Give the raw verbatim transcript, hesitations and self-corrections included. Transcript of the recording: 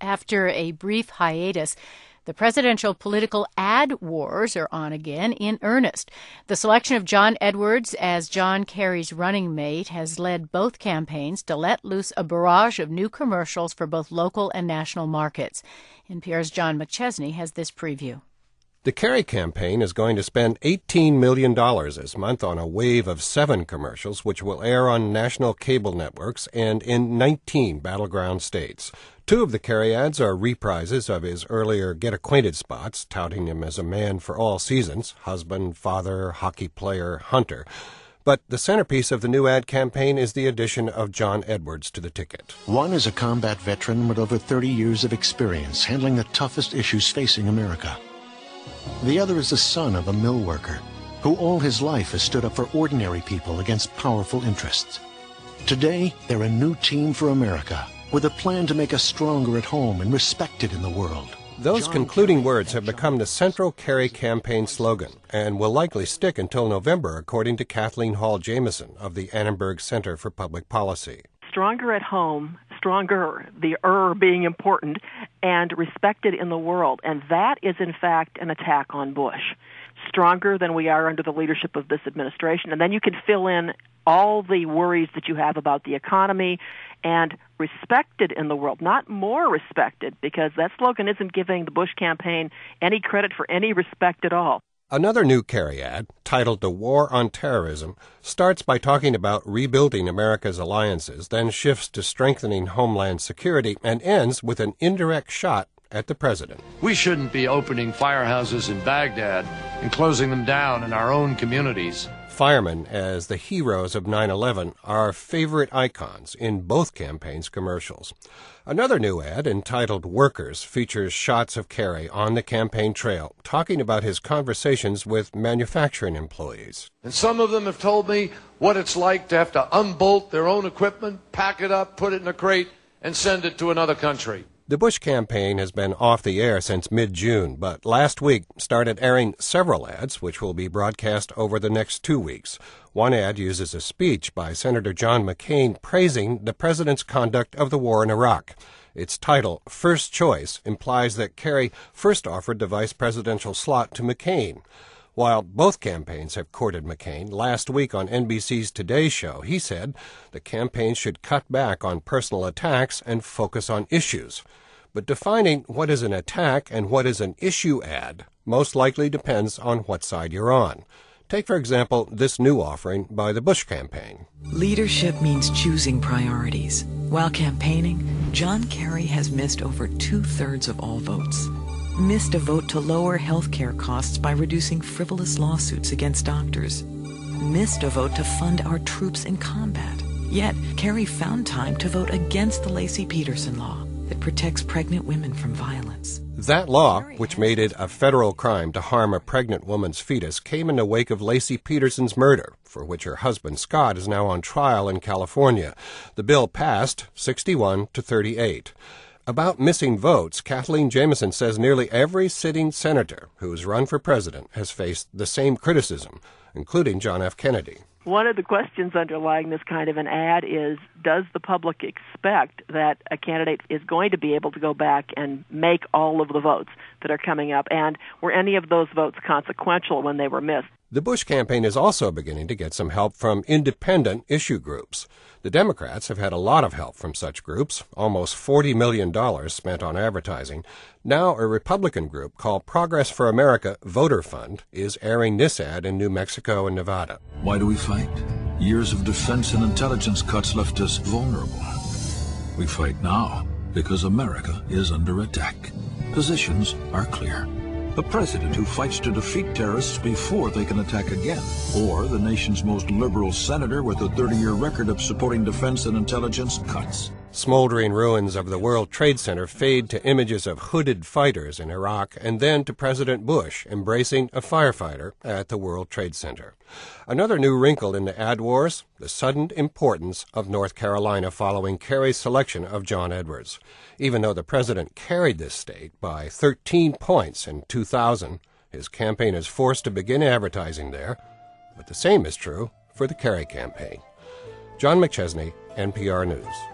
After a brief hiatus, the presidential political ad wars are on again in earnest. The selection of John Edwards as John Kerry's running mate has led both campaigns to let loose a barrage of new commercials for both local and national markets. N P R's John McChesney has this preview. The Kerry campaign is going to spend eighteen million dollars this month on a wave of seven commercials, which will air on national cable networks and in nineteen battleground states. Two of the Kerry ads are reprises of his earlier Get Acquainted spots, touting him as a man for all seasons, husband, father, hockey player, hunter. But the centerpiece of the new ad campaign is the addition of John Edwards to the ticket. One is a combat veteran with over thirty years of experience handling the toughest issues facing America. The other is the son of a mill worker who all his life has stood up for ordinary people against powerful interests. Today, they're a new team for America with a plan to make us stronger at home and respected in the world. Those concluding words have become the central Kerry campaign slogan and will likely stick until November, according to Kathleen Hall Jamieson of the Annenberg Center for Public Policy. Stronger at home, stronger, the er being important, and respected in the world. And that is, in fact, an attack on Bush. Stronger than we are under the leadership of this administration. And then you can fill in all the worries that you have about the economy, and respected in the world, not more respected, because that slogan isn't giving the Bush campaign any credit for any respect at all. Another new Kerry ad, titled The War on Terrorism, starts by talking about rebuilding America's alliances, then shifts to strengthening homeland security, and ends with an indirect shot at the president. We shouldn't be opening firehouses in Baghdad and closing them down in our own communities. Firemen, as the heroes of nine eleven, are favorite icons in both campaigns' commercials. Another new ad, entitled Workers, features shots of Kerry on the campaign trail, talking about his conversations with manufacturing employees. And some of them have told me what it's like to have to unbolt their own equipment, pack it up, put it in a crate, and send it to another country. The Bush campaign has been off the air since mid-June, but last week started airing several ads, which will be broadcast over the next two weeks. One ad uses a speech by Senator John McCain praising the president's conduct of the war in Iraq. Its title, First Choice, implies that Kerry first offered the vice presidential slot to McCain. While both campaigns have courted McCain, last week on N B C's Today Show, he said the campaign should cut back on personal attacks and focus on issues. But defining what is an attack and what is an issue ad most likely depends on what side you're on. Take, for example, this new offering by the Bush campaign. Leadership means choosing priorities. While campaigning, John Kerry has missed over two-thirds of all votes. Missed a vote to lower health care costs by reducing frivolous lawsuits against doctors. Missed a vote to fund our troops in combat. Yet, Kerry found time to vote against the Laci Peterson law that protects pregnant women from violence. That law, which made it a federal crime to harm a pregnant woman's fetus, came in the wake of Laci Peterson's murder, for which her husband Scott is now on trial in California. The bill passed sixty-one to thirty-eight. About missing votes, Kathleen Jamieson says nearly every sitting senator who's run for president has faced the same criticism, including John F. Kennedy. One of the questions underlying this kind of an ad is, does the public expect that a candidate is going to be able to go back and make all of the votes that are coming up? And were any of those votes consequential when they were missed? The Bush campaign is also beginning to get some help from independent issue groups. The Democrats have had a lot of help from such groups, almost forty million dollars spent on advertising. Now a Republican group called Progress for America Voter Fund is airing this ad in New Mexico and Nevada. Why do we fight? Years of defense and intelligence cuts left us vulnerable. We fight now because America is under attack. Positions are clear. A president who fights to defeat terrorists before they can attack again. Or the nation's most liberal senator with a thirty-year record of supporting defense and intelligence cuts. Smoldering ruins of the World Trade Center fade to images of hooded fighters in Iraq, and then to President Bush embracing a firefighter at the World Trade Center. Another new wrinkle in the ad wars, the sudden importance of North Carolina following Kerry's selection of John Edwards. Even though the president carried this state by thirteen points in two thousand, his campaign is forced to begin advertising there. But the same is true for the Kerry campaign. John McChesney, N P R News.